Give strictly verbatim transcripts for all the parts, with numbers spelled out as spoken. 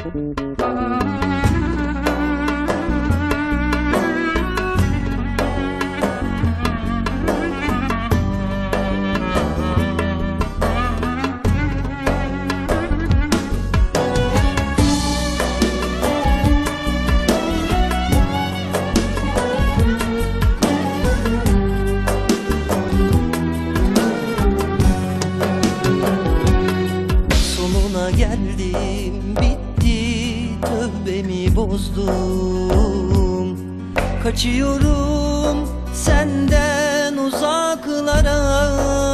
Geldim, bitti, tövbemi bozdum. Kaçıyorum senden uzaklara.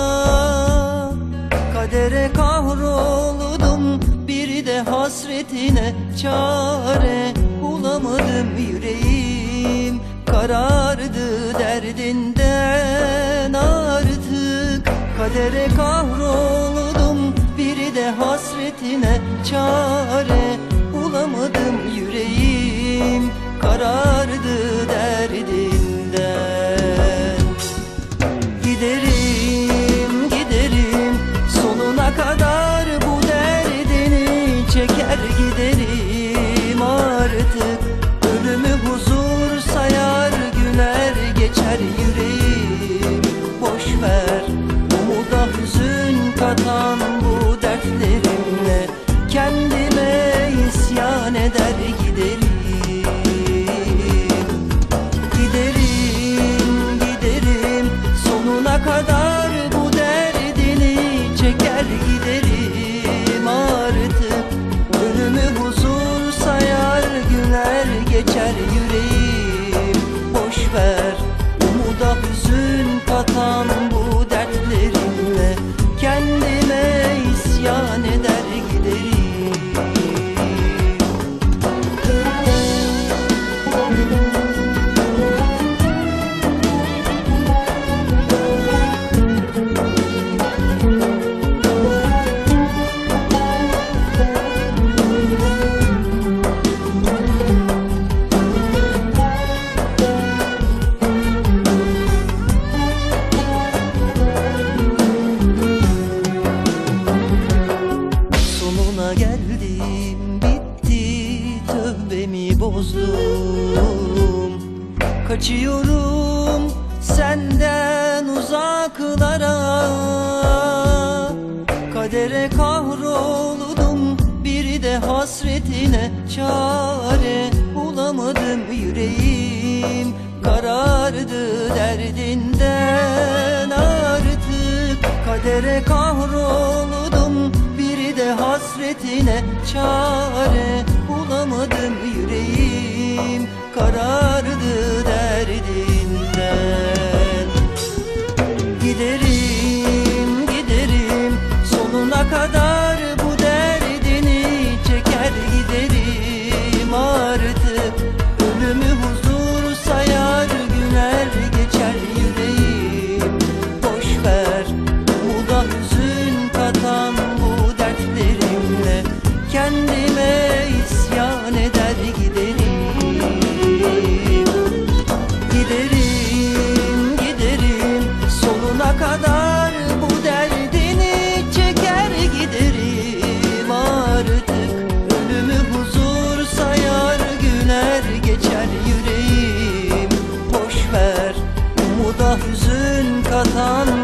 Kadere kahroldum, bir de hasretine çare bulamadım. Yüreğim karardı derdinden artık. Kadere kahroldum, bir de hasretine çare bulamadım. Yüreğim karardı derdinden. Giderim, giderim, sonuna kadar bu derdini çeker giderim artık. Ölümü huzur sayar, güler geçer yüreğim. Boş ver, umuda hüzün katan bu dertlerimle kendime isyan eder giderim. Giderim, giderim, sonuna kadar bu derdini çeker giderim artık. Ölümü huzur sayar, günler geçer yüreğim. Boş ver, umuda hüzün katan bu dertlerimle kendime isyan eder giderim. Geldim, bitti, tövbemi bozdum. Kaçıyorum senden uzaklara. Kadere kahroldum, bir de hasretine çare bulamadım. Yüreğim karardı derdinden artık. Kadere kahroldum, bir de hasretine çare bulamadım. Yüreğim karardı derdinden. Giderim, giderim, sonuna kadar bu derdini çeker giderim artık. Ölümü huzur sayar, güler geçer yüreğim. Boş ver, umuda hüzün katan kendime isyan eder giderim. Giderim, giderim, sonuna kadar bu derdini çeker giderim artık. Ölümü huzur sayar, güler geçer yüreğim. Boş ver, umuda hüzün katan